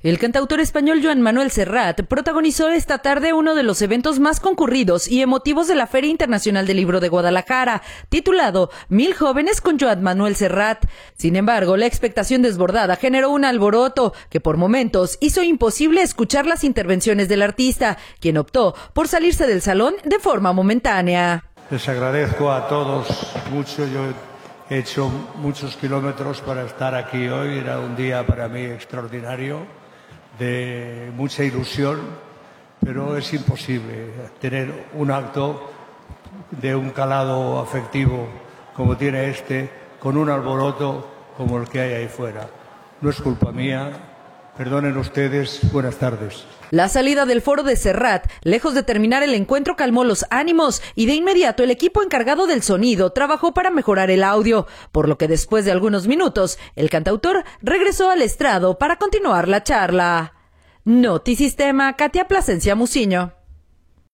El cantautor español Joan Manuel Serrat protagonizó esta tarde uno de los eventos más concurridos y emotivos de la Feria Internacional del Libro de Guadalajara, titulado 1000 jóvenes con Joan Manuel Serrat. Sin embargo, la expectación desbordada generó un alboroto que por momentos hizo imposible escuchar las intervenciones del artista, quien optó por salirse del salón de forma momentánea. Les agradezco a todos mucho. Yo he hecho muchos kilómetros para estar aquí hoy. Era un día para mí extraordinario, de mucha ilusión, pero es imposible tener un acto de un calado afectivo como tiene este, con un alboroto como el que hay ahí fuera. No es culpa mía, perdonen ustedes, buenas tardes. La salida del foro de Serrat, lejos de terminar el encuentro, calmó los ánimos y de inmediato el equipo encargado del sonido trabajó para mejorar el audio, por lo que después de algunos minutos, el cantautor regresó al estrado para continuar la charla. Notisistema, Katia Plasencia Muciño.